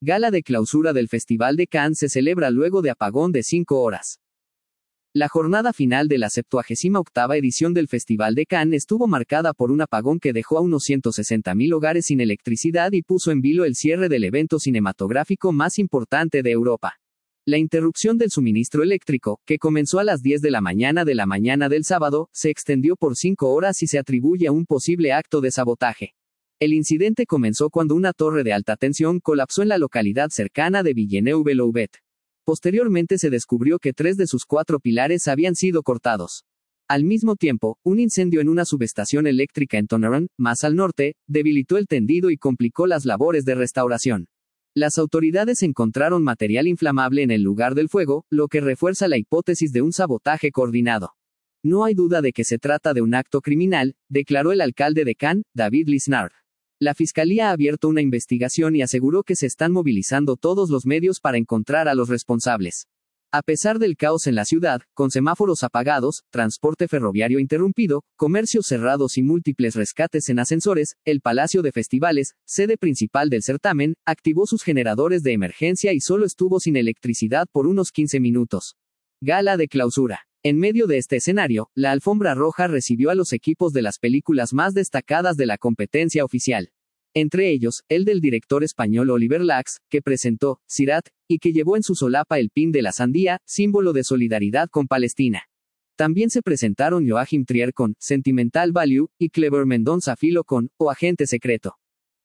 Gala de clausura del Festival de Cannes se celebra luego de apagón de 5 horas. La jornada final de la 78ª edición del Festival de Cannes estuvo marcada por un apagón que dejó a unos 160.000 hogares sin electricidad y puso en vilo el cierre del evento cinematográfico más importante de Europa. La interrupción del suministro eléctrico, que comenzó a las 10 de la mañana del sábado, se extendió por 5 horas y se atribuye a un posible acto de sabotaje. El incidente comenzó cuando una torre de alta tensión colapsó en la localidad cercana de Villeneuve-Loubet. Posteriormente se descubrió que 3 de sus 4 pilares habían sido cortados. Al mismo tiempo, un incendio en una subestación eléctrica en Tonneron, más al norte, debilitó el tendido y complicó las labores de restauración. Las autoridades encontraron material inflamable en el lugar del fuego, lo que refuerza la hipótesis de un sabotaje coordinado. No hay duda de que se trata de un acto criminal, declaró el alcalde de Cannes, David Lisnard. La fiscalía ha abierto una investigación y aseguró que se están movilizando todos los medios para encontrar a los responsables. A pesar del caos en la ciudad, con semáforos apagados, transporte ferroviario interrumpido, comercios cerrados y múltiples rescates en ascensores, el Palacio de Festivales, sede principal del certamen, activó sus generadores de emergencia y solo estuvo sin electricidad por unos 15 minutos. Gala de clausura. En medio de este escenario, la alfombra roja recibió a los equipos de las películas más destacadas de la competencia oficial. Entre ellos, el del director español Oliver Lax, que presentó Sirat, y que llevó en su solapa el pin de la sandía, símbolo de solidaridad con Palestina. También se presentaron Joachim Trier con Sentimental Value, y Cleber Mendonça Filho con O Agente Secreto.